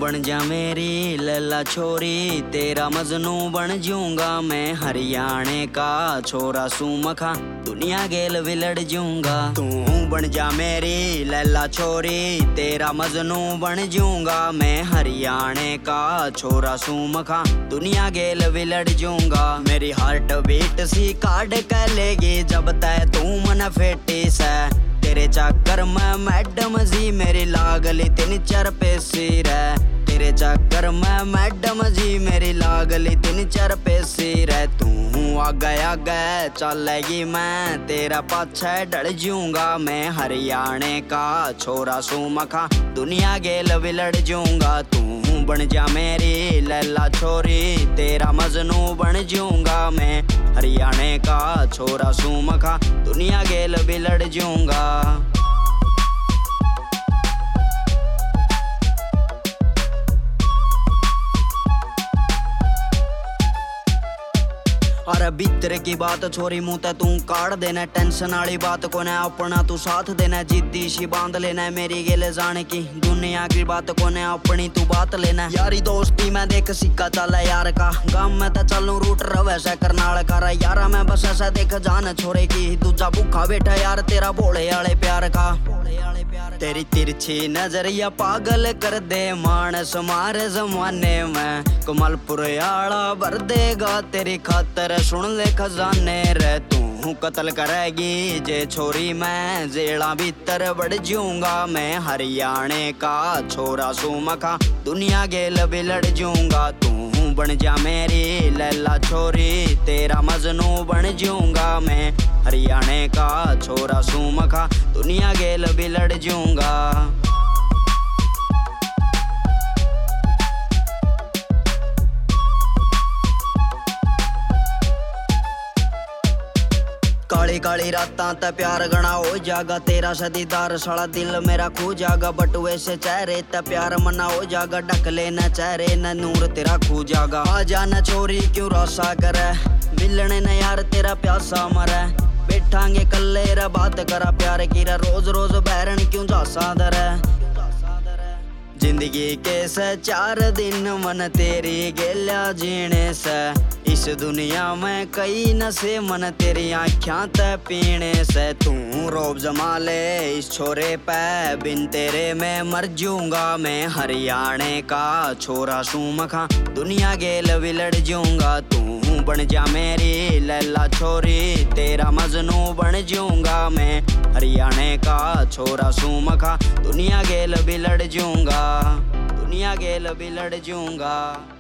बन जा मेरी लैला छोरी, तेरा मजनू बन जाऊंगा मैं। हरियाणे का छोरा सूमखा, दुनिया गेल विलड़ जाऊंगा। तू बन जा मेरी लैला छोरी, तेरा मजनू बन जाऊंगा मैं। हरियाणे का छोरा सूमखा, दुनिया गेल विलड़ जाऊंगा। मेरी हार्ट बीट सी काट कर लेगी जब तय तू मन फेटी से। तेरे चक्कर में मैडम जी मेरी लागली 3-4 पैसी रे। तेरे चक्कर में मैडम जी मेरी लागली 3-4 पैसी रे। तू आगे आगे चलेगी मैं तेरा पाछे डर जाऊंगा मैं। हरियाणे का छोरा सूमखा, दुनिया गेल विलड़ जाऊंगा। तू बन जा मेरी लैला छोरी, तेरा मजनू बन जाऊंगा मैं। हरियाणे का छोरा सूमखा, दुनिया गेल विलड़ जाऊंगा। अरे भीतर की बात छोरी मुँह ते तू काट देना। टेंशन वाली बात को न अपना तू साथ देना। जिद्दी सी बांध लेना मेरी गेले जाने की, दुनिया की बात को न अपनी तू बात लेना। यारी दोस्ती में देख सिक्का चला यार का, गाँव में तो चलूं रूट रवे से करनाल कर। यारा मैं बस ऐसा देख जान छोरे की, दूजा भूखा बैठा यार तेरा भोले वाले प्यार का। तेरी तिरछी नजरिया पागल कर दे मानस मारे जमाने में। कमलपुर आला भर देगा तेरी खातर, सुन ले खजाने रे। तू कत्ल करेगी जे छोरी मैं, जेड़ा भीतर बढ़ जाऊंगा मैं। हरियाणे का छोरा सूमखा, दुनिया गेल विलड़ जाऊंगा। तू बन जा मेरी लैला छोरी, तेरा मजनू बन जाऊंगा मैं। हरियाणे का छोरा सूमखा, दुनिया गेल विलड़ जाऊंगा। काली काली रातां ते प्यार गणा हो जागा। तेरा सदीदार साला दिल मेरा खो जागा। बटुए से चेहरे ते प्यार मना हो जागा। ढक लेना चेहरे न नूर तेरा खो जागा। आ जाना छोरी क्यों रासा करे, मिलने न यार तेरा प्यासा मरे। बैठांगे कल्ले रे बात करा प्यार की रे, रोज रोज बैरन क्यों जासा दरे। जिंदगी के से 4 दिन मन तेरी गेल्या जीने से। इस दुनिया में कई नशे मन तेरी आँखियां ते पीने से। तू रोब जमा ले इस छोरे पे, बिन तेरे में मर जाऊंगा मैं। हरियाणे का छोरा सूमखा, दुनिया गेल विलड़ जाऊंगा। तू बन जा मेरी लैला छोरी, तेरा मजनू बन जाऊंगा मैं। हरियाणे का छोरा सूमखा, दुनिया गेल विलड़ जाऊंगा। दुनिया गेल विलड़ जाऊंगा।